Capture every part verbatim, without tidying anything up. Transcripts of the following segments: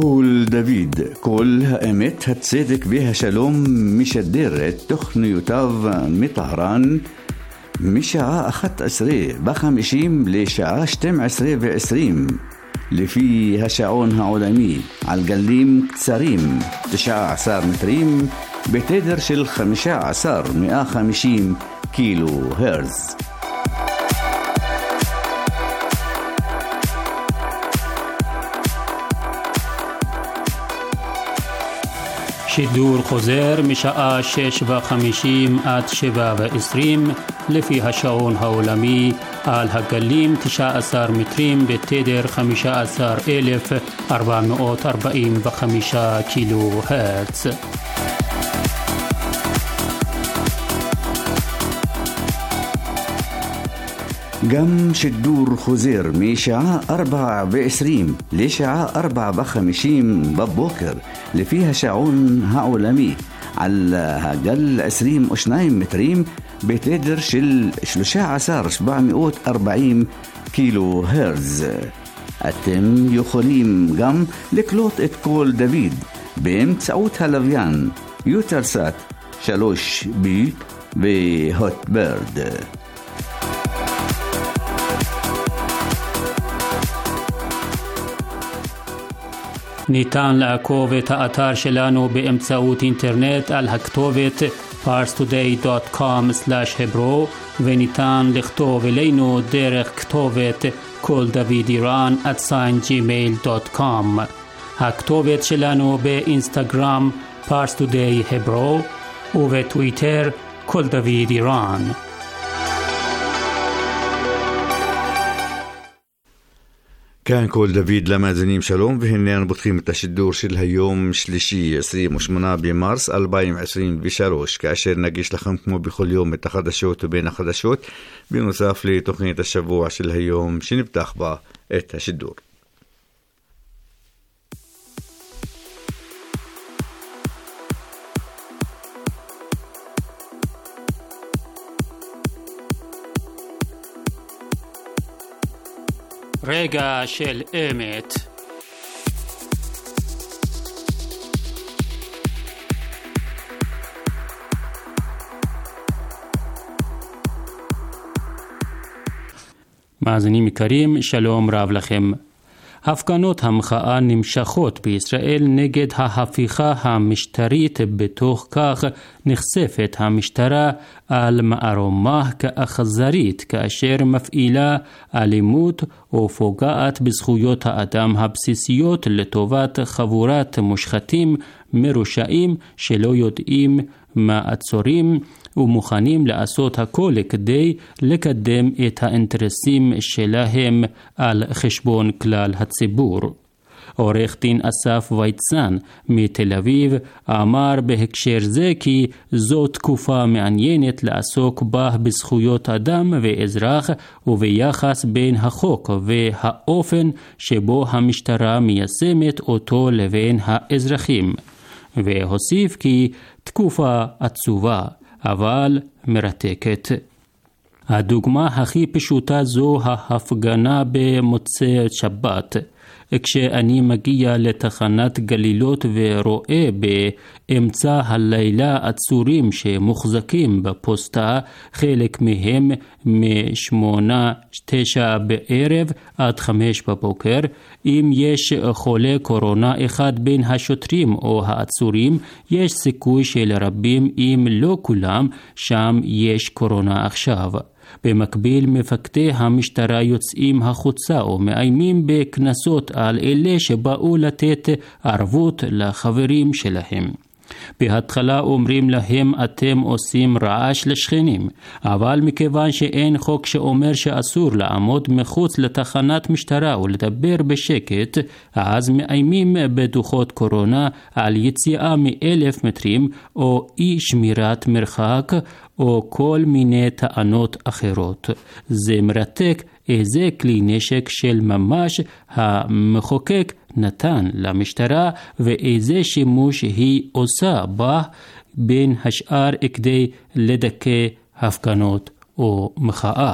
קול דוד, קול האמת, הצדק והשלום, משדר את תוכניותיו מטהרן משעה אחת עשרה וחמישים לשעה שתים עשרה ועשרים לפי השעון העולמי, על גלים קצרים תשע עשרה מטרים בתדר של חמישה עשר מאה וחמישים קילו הרץ. שידור חוזר משעה שש וחמישים עד שבע ועשרים לפי השעון העולמי על הגלים תשע עשרה מטרים בתדר חמישה עשר אלף ארבע מאות ארבעים וחמישה קילו הרץ. גם שידור חוזר משעה ארבע ועשרים לשעה ארבע וחמישים בבוקר לפי השעון העולמי על הגל עשרים ושניים מטרים בתדר של שלושה עשר אלף שבע מאות וארבעים קילו הרץ. אתם יכולים גם לקלוט את קול דוד באמצעות הלוויין יוטלסאט שלוש בי והוטברד. ניתן לעקוב את האתר שלנו באמצעות אינטרנט על הכתובת פארס טודיי דוט קום סלאש hebro וניתן לכתוב אלינו דרך כתובת קול דוד איראן at sign gmail דוט קום. הכתובת שלנו באינסטגרם פארס טודיי hebro ובטוויטר קול דוד איראן. כאן קול דוד למאזינים שלום, והנה אנו פותחים את השידור של היום שלישי עשרים ושמונה במרס אלפיים עשרים ושלוש, כאשר נגיש לכם כמו בכל יום את החדשות ובין החדשות, בנוסף לתוכנית השבוע של היום שנפתח בה את השידור. רגע של אמת. מאזינים יקרים, שלום רב לכם. הפגנות המחאה נמשכות בישראל נגד ההפיכה המשטרית, בתוך כך נחשפת המשטרה על מערומה כאכזרית כאשר מפעילה אלימות ופוגעת בזכויות האדם הבסיסיות לטובת חבורת מושחתים מרושעים שלא יודעים מה עצורים ומוכנים לעשות הכל כדי לקדם את האינטרסים שלהם על חשבון כלל הציבור. עורך דין אסף ויצן מתל אביב אמר בהקשר זה כי זו תקופה מעניינת לעסוק בה בזכויות אדם ואזרח וביחס בין החוק והאופן שבו המשטרה מיישמת אותו לבין האזרחים. והוסיף כי תקופה עצובה אבל מרתקת. הדוגמה הכי פשוטה זו ההפגנה במוצאי שבת. כשאני מגיע לתחנת גלילות ורואה באמצע הלילה עצורים שמוחזקים בפוסטה, חלק מהם משמונה תשע בערב עד חמש בבוקר, אם יש חולה קורונה אחד בין השוטרים או העצורים, יש סיכוי שלרבים אם לא כולם שם יש קורונה עכשיו. במקביל מפקדי המשטרה יוצאים החוצה ומאיימים בכנסות על אלה שבאו לתת ערבות לחברים שלהם. בהתחלה אומרים להם אתם עושים רעש לשכנים, אבל מכיוון שאין חוק שאומר שאסור לעמוד מחוץ לתחנת משטרה ולדבר בשקט, אז מאיימים בדוחות קורונה על יציאה מאלף מטרים או אי שמירת מרחק או כל מיני טענות אחרות. זה מרתק איזה כלי נשק של ממש המחוקק נתן למשטרה ואיזה שימוש היא עושה בה בין השאר כדי לדכא הפגנות או מחאה.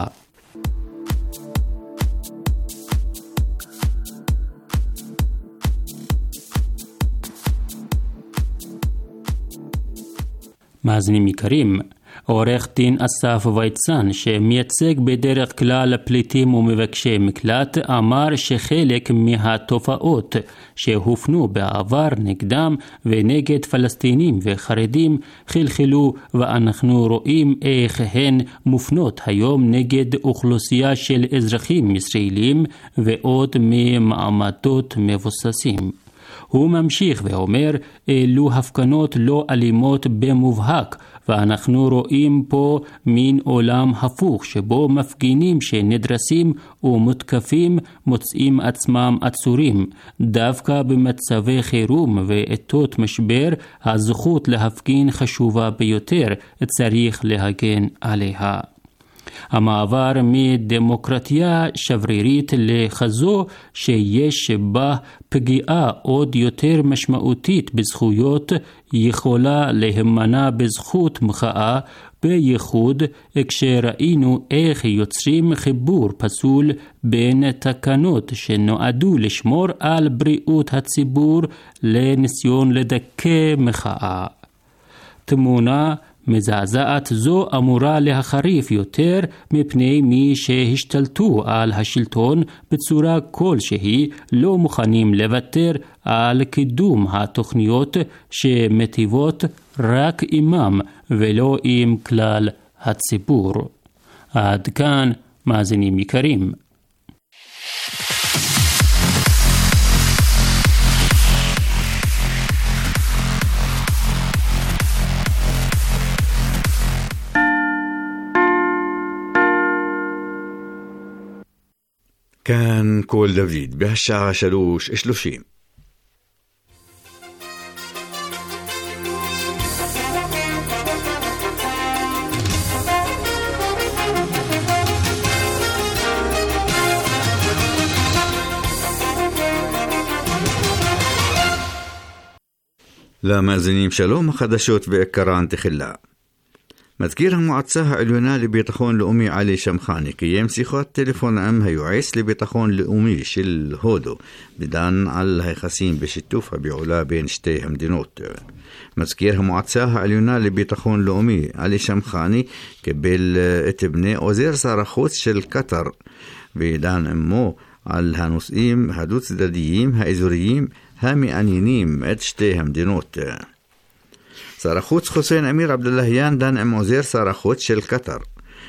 מאזינים יקרים, עורך דין אסף ויצן שמייצג בדרך כלל פליטים ומבקשי מקלט אמר שחלק מהתופעות שהופנו בעבר נגדם ונגד פלסטינים וחרדים חלחלו, ואנחנו רואים איך הן מופנות היום נגד אוכלוסייה של אזרחים ישראלים ועוד ממעמדות מבוססים. הוא ממשיך ואומר, אלו הפגנות לא אלימות במובהק, ואנחנו רואים פה מין עולם הפוך שבו מפגינים שנדרסים ומותקפים מוצאים עצמם עצורים. דווקא במצבי חירום ועתות משבר הזכות להפגין חשובה ביותר, צריך להגן עליה. המעבר מדמוקרטיה שברירית לכזו שיש בה פגיעה עוד יותר משמעותית בזכויות יכולה להימנע בזכות מחאה, בייחוד כשראינו איך יוצרים חיבור פסול בין תקנות שנועדו לשמור על בריאות הציבור לניסיון לדכא מחאה. תמונה מזעזעת זו אמורה להחריף יותר מפני מי שהשתלטו על השלטון בצורה כלשהי לא מוכנים לוותר על קידום התוכניות שמטיבות רק עמם ולא עם כלל הציבור. עד כאן מאזינים יקרים. כאן קול דוד בהשעה שלוש שלושים. למאזינים שלום, החדשות בעיקרן תחילה. מזכיר המועצה העליונה לביטחון לאומי עלי שמחני קיים שיחת טלפון עם היועץ לביטחון לאומי של הודו ודן על היחסים בשיתוף הפעולה בין שתי המדינות. מזכיר המועצה העליונה לביטחון לאומי עלי שמחני קיבל את בני עוזר שר החוץ של קטר ודן עמו על הנושאים הדו-צדדיים האזוריים המעניינים את שתי המדינות. שר החוץ חוסיין אמיר עבדולהיאן דן עם עוזר שר החוץ של קטר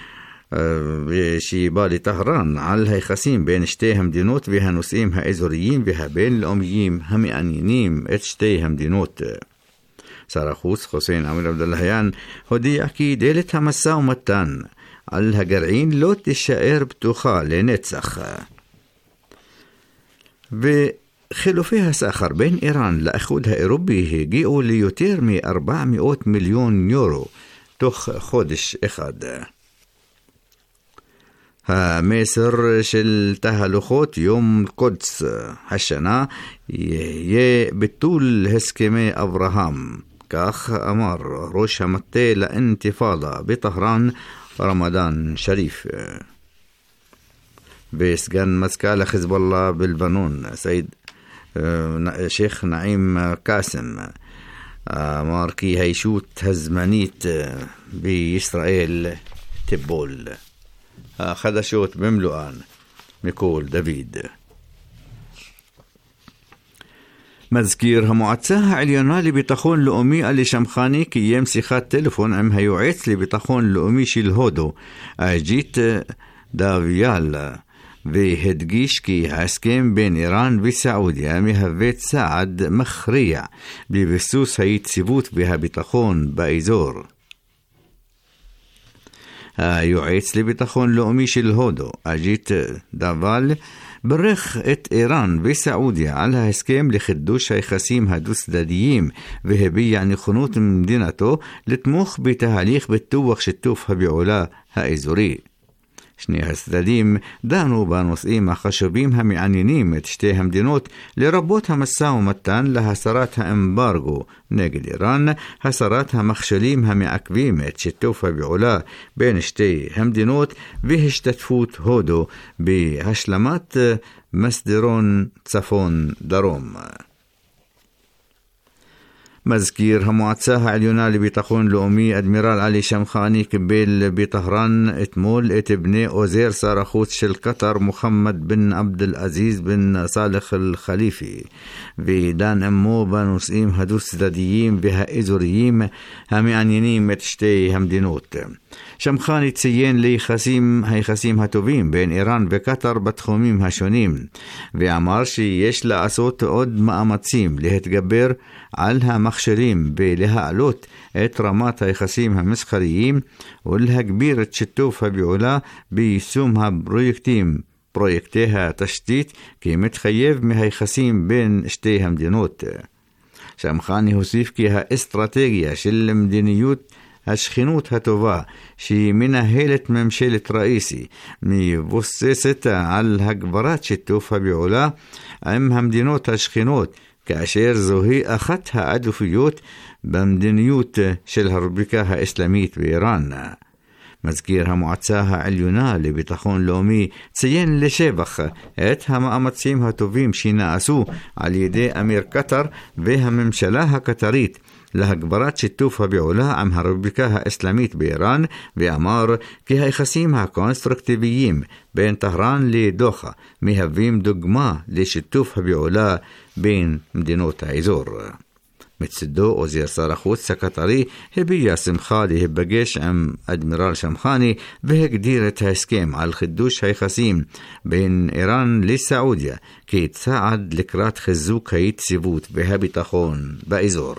שבא לטהרן על היחסים בין שתי המדינות והנושאים האזוריים והבינלאומיים המעניינים את שתי המדינות. שר החוץ חוסיין אמיר עבדולהיאן הודיע כי דלת המשא ומתן על הגרעין לא תישאר פתוחה לנצח. ו חילופי הסחר בין איראן לאיחוד האירופי הגיעו ליותר מ-ארבע מאות מיליון יורו תוך חודש אחד. המסר של תהלוכות יום קודס השנה יהיה ביטול הסכמי אברהם, כך אמר ראש המטה לאינתיפאדה בטהרן רמדאן שריף. וסגן מזכ"ל חיזבאללה בלבנון סייד שייח נעים קאסם אמר כי הישות הזמנית בישראל תיבול. החדשות במלואן מקול דוד. מזכיר המועצה העליונה לביטחון לאומי עלי שמחני קיים שיחת טלפון עם היועץ לביטחון לאומי של הודו אג'יט דאוויאל והדגיש כי ההסכם בין איראן וסעודיה מהווה צעד מכריע בביסוס היציבות והביטחון באזור. היועץ לביטחון לאומי של הודו אג'יט דאוויאל ברך את איראן וסעודיה על ההסכם לחידוש היחסים הדו-צדדיים והביע נכונות מדינתו לתמוך בתהליך פיתוח שיתוף הפעולה האזורי. שני הצדדים דנו בנושאים החשובים המעניינים את שתי המדינות, לרבות המשא ומתן להסרת האמברגו נגד איראן, הסרת המכשולים המעכבים את שיתוף הפעולה בין שתי המדינות והשתתפות הודו בהשלמת מסדרון צפון דרום. מזכיר המועצה העליונה לביטחון לאומי אדמירל עלי שמחאני קיבל בטהרן אתמול את בני עוזר שר החוץ של קטר מוחמד בן עבד אל-עזיז בן סאלח אל-חליפי ודן עמו בנושאים הדו-צדדיים והאזוריים המעניינים את שתי המדינות. שמחאני ציין ליחסים היחסים הטובים בין איראן וקטר בתחומים השונים ואמר שיש לעשות עוד מאמצים להתגבר על המכשירים ולהעלות את רמת היחסים המסחריים ולהגביר את שיתוף הפעולה ביישום הפרויקטים פרויקטי התשתית כמתחייב מהיחסים בין שתי המדינות. שמחאני הוסיף כי האסטרטגיה של מדיניות השכנות הטובה שמנהלת ממשלת ראיסי מבוססת על הגברת שיתוף הפעולה עם המדינות השכנות כאשר זוהי אחת העדיפויות במדיניות של הרפובליקה האסלאמית באיראן. מזכיר המועצה העליונה לביטחון לאומי ציין לשבח את המאמצים הטובים שנעשו על ידי אמיר קטר והממשלה הקטרית להגברת שיתוף הפעולה עם הרפובליקה האסלאמית באיראן ואמר כי היחסים הקונסטרוקטיביים בין טהרן לדוחה מהווים דוגמה לשיתוף הפעולה בין מדינות האזור. מצדו עוזר שר החוץ הקטרי הביע שמחה להיפגש עם אדמירל שמחאני והגדיר את ההסכם על חידוש היחסים בין איראן לסעודיה כצעד לקראת חיזוק היציבות והביטחון באזור.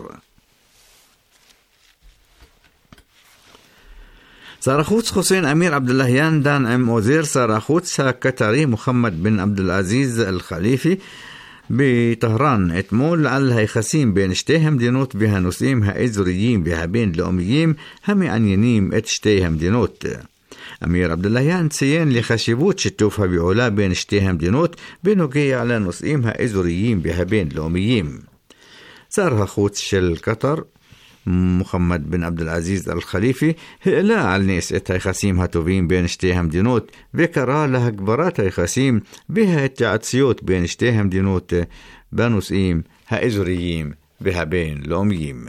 שר החוץ חוסיין אמיר עבדולהיאן דן עם עוזר שר החוץ הקטרי מוחמד בן עבד אל-עזיז אל-חליפי בטהרן אתמול על היחסים בין שתי המדינות והנושאים האזוריים והבינלאומיים המעניינים את שתי המדינות. אמיר עבדולהיאן ציין לחשיבות שיתוף הפעולה בין שתי המדינות בנוגע לנושאים האזוריים והבינלאומיים. שר החוץ של קטר מוחמד בן עבד אל-עזיז אל-חליפי העלה על נס את היחסים הטובים בין שתי המדינות וקרא להגברת היחסים וההתייעצויות בין שתי המדינות בנושאים האזוריים והבינלאומיים.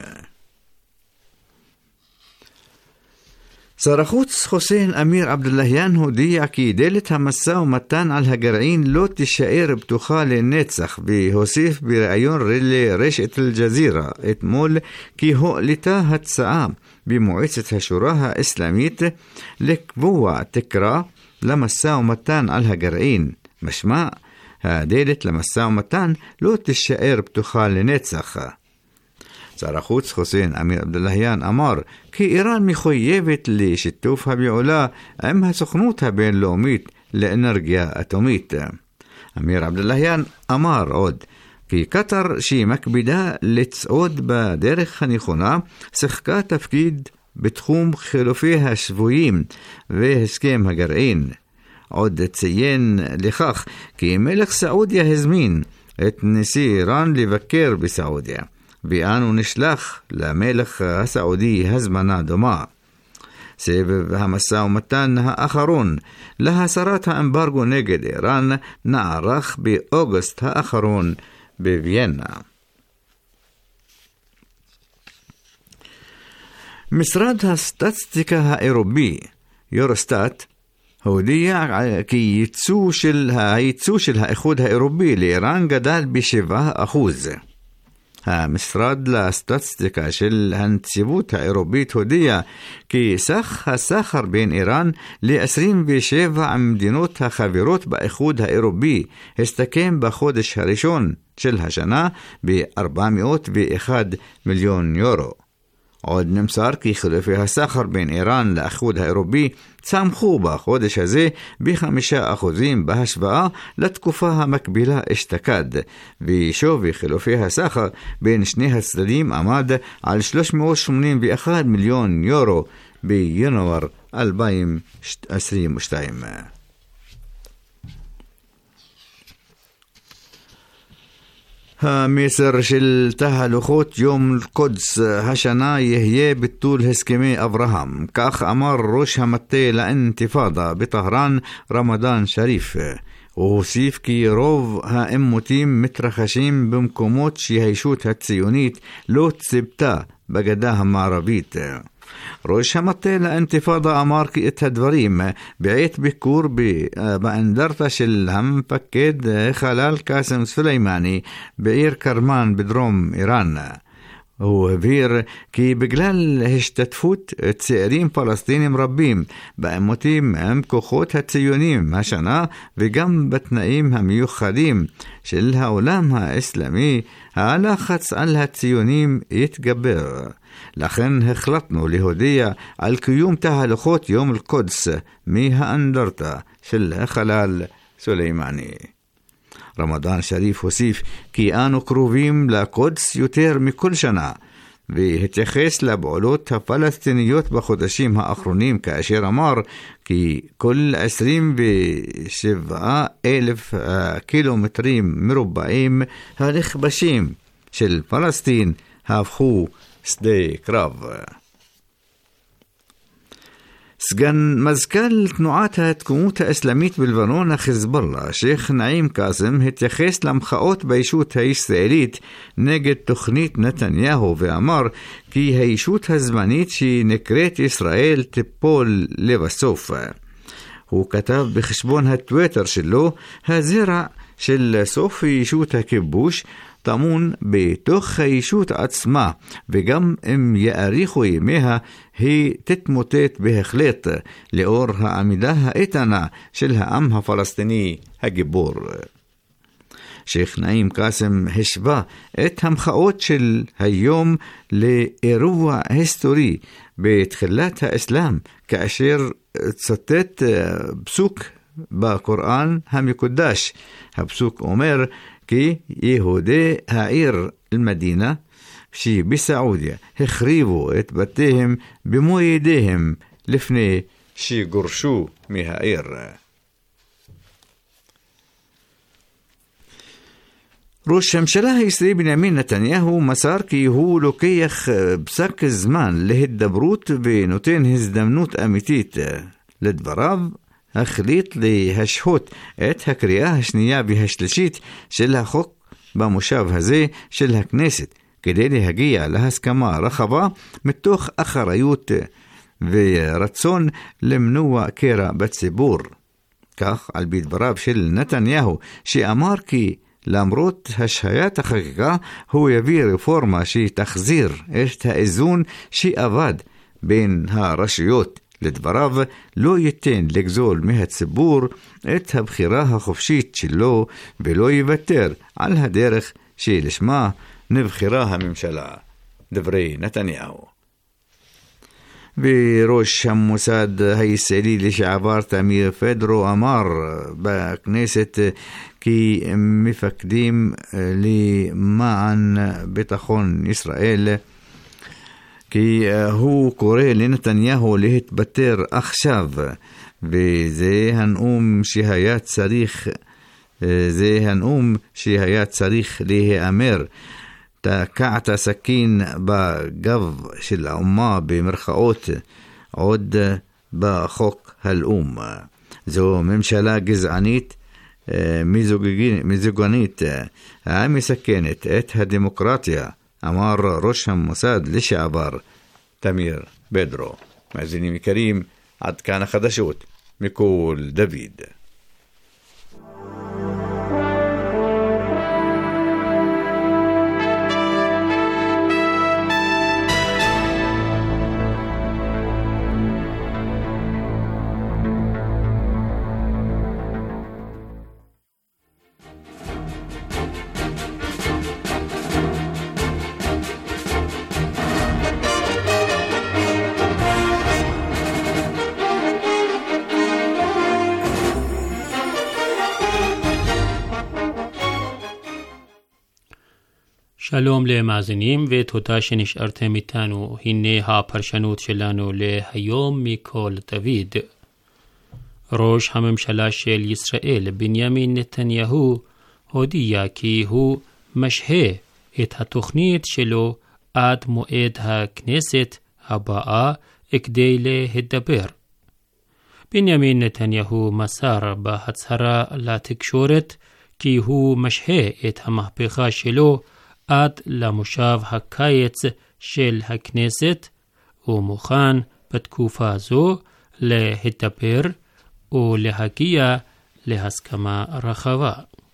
שר החוץ חוסיין אמיר עבדולהיאן הודיע כי דלת המשא ומתן על הגרעין לא תישאר פתוחה לנצח והוסיף בראיון לרשת אל-ג'זירה אתמול כי הועלתה הצעה במועצת השורה האסלאמית לקבוע תקרה למשא ומתן על הגרעין, משמע הדלת למשא ומתן לא תישאר פתוחה לנצח. שר החוץ חוסיין אמיר עבדולהיאן אמר כי איראן מחויבת לשיתוף הפעולה עם הסוכנות הבינלאומית לאנרגיה אטומית. אמיר עבדולהיאן אמר עוד כי קטר שמקפידה לצעוד בדרך הנכונה שיחקה תפקיד בתחום חילופי השבויים והסכם הגרעין. עוד ציין לכך כי מלך סעודיה הזמין את נשיא איראן לבקר בסעודיה ואנו נשלח למלך הסעודי הזמנה דומה. סבב המשא ומתן האחרון להסרת האמברגו נגד איראן נערך באוגוסט האחרון בוויינה. משרד הסטטיסטיקה האירופי יורוסטאט הודיע כי ייצוא של הייצוא של האיחוד האירופי לאיראן גדל בשבעה אחוז. המשרד לסטטיסטיקה של הנציבות האירופית הודיע כי סך הסחר בין איראן ל-עשרים ושבע המדינות החברות באיחוד האירופי הסתכם בחודש הראשון של השנה ב-ארבע מאות ואחד מיליון יורו. עוד נמסר כי חילופי הסחר בין איראן לאיחוד האירופי צמחו בחודש הזה בחמישה אחוזים בהשוואה לתקופה המקבילה אשתקד, ושווי חילופי הסחר בין שני הצדדים עמד על שלוש מאות שמונים ואחד מיליון יורו בינואר אלפיים עשרים ושתיים. המסר של תהלוכות יום אל-קודס השנה יהיה ביטול הסכמי אברהם, כך אמר ראש המטה לאינתיפאדה בטהרן רמדאן שריף, והוסיף כי רוב העימותים מתרחשים במקומות שהישות הציונית לא ציפתה בגדה המערבית. ראש המטה לאינתיפאדה אמר כי את הדברים בעת ביקור באנדרטה של המפקד חלל קאסם סולימאני בעיר קרמן בדרום איראן. הוא הבהיר כי בגלל השתתפות צעירים פלסטינים רבים בעימותים עם כוחות הציונים השנה וגם בתנאים המיוחדים של העולם האסלאמי, הלחץ על הציונים יתגבר. לכן החלטנו להודיע על קיום תהלוכות יום אל-קודס מהאנדרטה של החלל סולימאני. רמדאן שריף הוסיף כי אנו קרובים לקודס יותר מכל שנה, והתייחס לפעולות הפלסטיניות בחודשים האחרונים כאשר אמר כי כל עשרים ושבעה אלף קילומטרים מרובעים הנכבשים של פלסטין הפכו שדה קרב. סגן מזכ"ל תנועת ההתקומות האסלאמית בלבנון החיזבאללה, שייח נעים קאסם, התייחס למחאות בישות הישראלית נגד תוכנית נתניהו ואמר כי הישות הזמנית שנקראת ישראל תיפול לבסוף. הוא כתב בחשבון הטוויטר שלו, הזרע של סוף ישות הכיבוש טמון בתוך הישות עצמה, וגם אם יאריכו ימיה היא תתמוטט בהחלט לאור העמידה האיתנה של העם הפלסטיני הגיבור. שייח נעים קאסם השווה את המחאות של היום לאירוע היסטורי בתחילת האסלאם, כאשר צטט פסוק בקוראן המקודש. הפסוק אומר כי יהודי העיר אל-מדינה שבסעודיה החריבו את בתיהם במו ידיהם לפני שגורשו מהעיר. ראש הממשלה הישראלי בנימין נתניהו מסר כי הוא לוקח פסק זמן להידברות ונותן הזדמנות אמיתית. לדבריו, החליט להשהות את הקריאה השנייה והשלישית של החוק במושב הזה של הכנסת, כדי להגיע להסכמה רחבה מתוך אחריות ורצון למנוע קרע בציבור. כך על פי דבריו של נתניהו, שאמר כי למרות השהיית החקיקה הוא יביא רפורמה שתחזיר את האיזון שאבד בין הרשויות. לדבריו, לא ייתן לגזול מהציבור את הבחירה החופשית שלו ולא יוותר על הדרך שלשמה נבחרה הממשלה. דברי נתניהו. וראש המוסד הישראלי לשעבר תמיר פדרו אמר בכנסת כי מפקדים למען ביטחון ישראל כי הוא קורא לנתניהו להתבטר עכשיו, וזה הנאום שהיה צריך, זה הנאום שהיה צריך להיאמר. תקעת סכין בגב של האומה במרכאות עוד בחוק הלאום. זו ממשלה גזענית, מזוגנית, המסכנת את הדמוקרטיה, אמר ראש המוסד לשעבר תמיר פדרו. מאזינים יקרים, עד כאן החדשות מכל דוד. שלום למאזינים ותודה שנשארתם איתנו. הנה הפרשנות שלנו להיום מכל דוד. ראש הממשלה של ישראל בנימין נתניהו הודיע כי הוא משהה את התוכנית שלו עד מועד הכנסת הבאה כדי להידבר. בנימין נתניהו מסר בהצהרה לתקשורת כי הוא משהה את המהפכה שלו עד למושב הקיץ של הכנסת, ומוכן בתקופה זו להדבר ולהגיע להסכמה רחבה.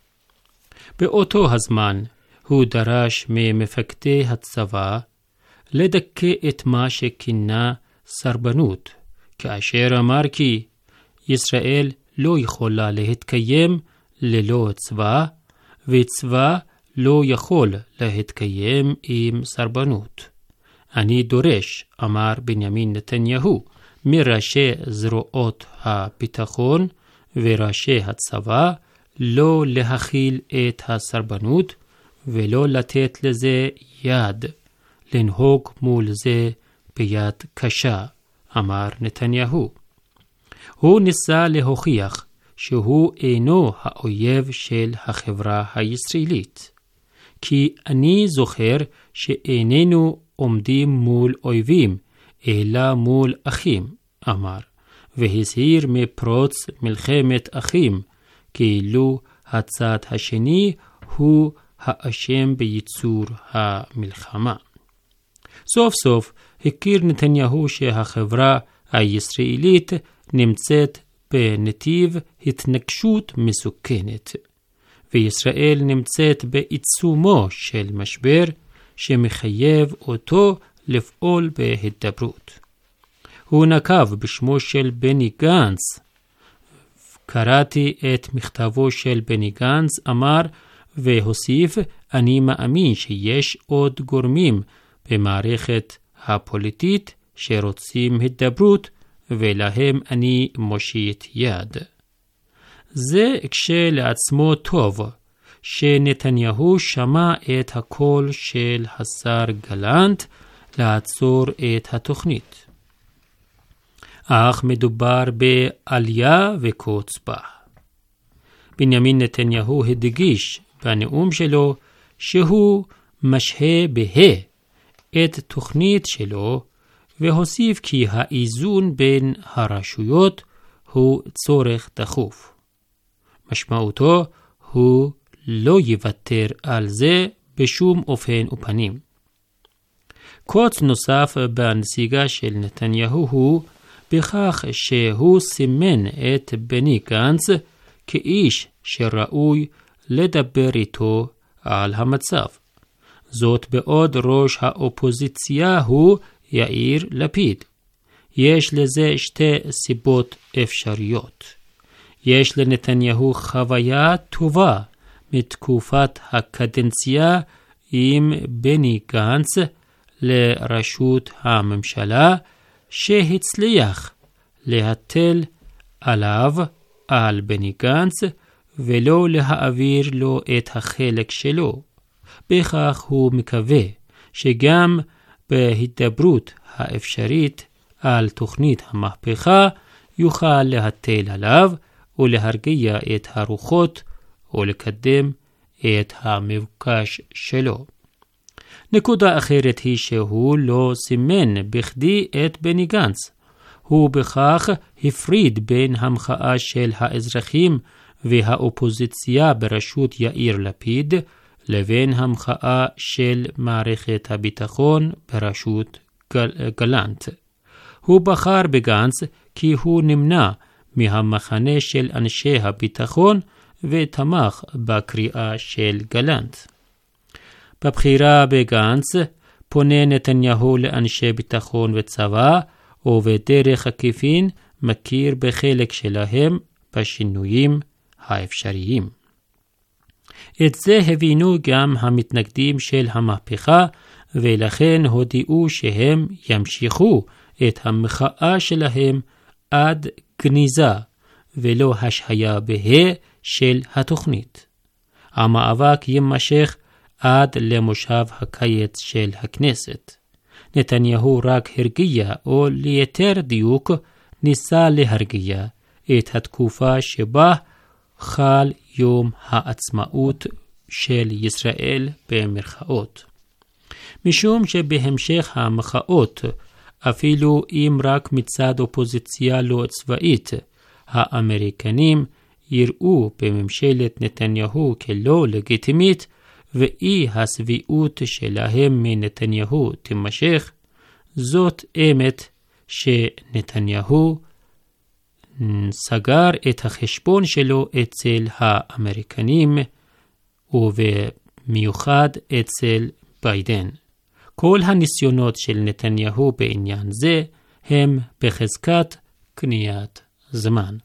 באותו הזמן הוא דרש ממפקדי הצבא לדכא את מה שכינה סרבנות, כאשר אמר כי ישראל לא יכולה להתקיים ללא צבא, וצבא לא יכול להתקיים עם סרבנות. אני דורש, אמר בנימין נתניהו, מראשי זרועות הביטחון וראשי הצבא, לא להכיל את הסרבנות ולא לתת לזה יד, לנהוג מול זה ביד קשה, אמר נתניהו. הוא ניסה להוכיח שהוא אינו האויב של החברה הישראלית, כי אני זוכר שאיננו עומדים מול אויבים, אלא מול אחים, אמר, והזהיר מפרוץ מלחמת אחים, כאילו הצד השני הוא האשם בייצור המלחמה. סוף סוף הכיר נתניהו שהחברה הישראלית נמצאת בנתיב התנגשות מסוכנת, וישראל נמצאת בעיצומו של משבר שמחייב אותו לפעול בהידברות. הוא נקב בשמו של בני גנץ. קראתי את מכתבו של בני גנץ, אמר והוסיף, אני מאמין שיש עוד גורמים במערכת הפוליטית שרוצים הידברות, ולהם אני מושיט יד. זה כשלעצמו טוב שנתניהו שמע את הקול של השר גלנט לעצור את התוכנית. אך מדובר בעלייה וקוץ בה. בנימין נתניהו הדגיש בנאום שלו שהוא משהה בה את תוכנית שלו, והוסיף כי האיזון בין הרשויות הוא צורך דחוף. משמעותו הוא לא יוותר על זה בשום אופן ופנים. קוץ נוסף בנסיגה של נתניהו הוא בכך שהוא סימן את בני גנץ כאיש שראוי לדבר איתו על המצב. זאת בעוד ראש האופוזיציה הוא יאיר לפיד. יש לזה שתי סיבות אפשריות. יש לנתניהו חוויה טובה מתקופת הקדנציה עם בני גנץ לראשות הממשלה, שהצליח להטל עליו על בני גנץ ולא להעביר לו את החלק שלו. בכך הוא מקווה שגם בהידברות האפשרית על תוכנית המהפכה יוכל להטל עליו ולהרגיע את הרוחות ולקדם את המבוקש שלו. נקודה אחרת היא שהוא לא סימן בכדי את בני גנץ. הוא בכך הפריד בין המחאה של האזרחים והאופוזיציה בראשות יאיר לפיד לבין המחאה של מערכת הביטחון בראשות גל, גלנט. הוא בחר בגנץ כי הוא נמנע מהמחנה של אנשי הביטחון ותמך בקריאה של גלנט. בבחירה בגנץ פונה נתניהו לאנשי ביטחון וצבא, ובדרך עקיפין מכיר בחלק שלהם בשינויים האפשריים. את זה הבינו גם המתנגדים של המהפכה, ולכן הודיעו שהם ימשיכו את המחאה שלהם עד גניזה ולא השהיה בה של התוכנית. המאבק יימשך עד למושב הקיץ של הכנסת. נתניהו רק הרגיע, או ליתר דיוק ניסה להרגיע את התקופה שבה חל יום העצמאות של ישראל במרכאות. משום שבהמשך המחאות אפילו אם רק מצד אופוזיציה לא צבאית. האמריקנים יראו בממשלת נתניהו כלא לגיטימית, ואי השביעות שלהם מנתניהו תימשך. זאת אמת שנתניהו סגר את החשבון שלו אצל האמריקנים, ובמיוחד אצל ביידן. כל הניסיונות של נתניהו בעניין זה הם בחזקת קניית זמן.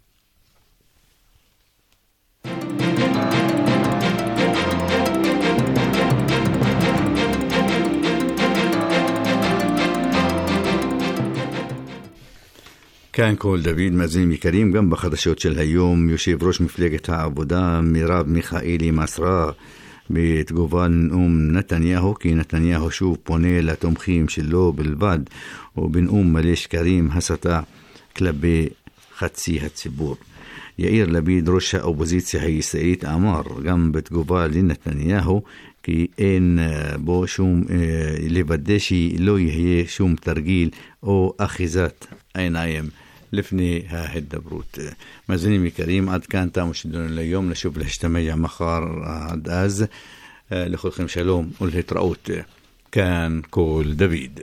כאן כל דוד, מאזינים יקרים, גם בחדשות של היום יושב ראש מפלגת העבודה מרב מיכאלי מסרה בתגובה לנאום נתניהו כי נתניהו שוב פונה לתומכים שלו בלבד, ובנאום מלא שקרים הסתה כלפי חצי הציבור. יאיר לפיד ראש האופוזיציה הישראלית אמר גם בתגובה לנתניהו כי אין בו שום לוודא שלא יהיה שום תרגיל או אחיזת עיניים לפני ההדברות. מאזינים יקרים, עד כאן תם שידורנו ליום, נשוב להשתמע מחר. עד אז לכולכם שלום ולהתראות. כאן כל דוד.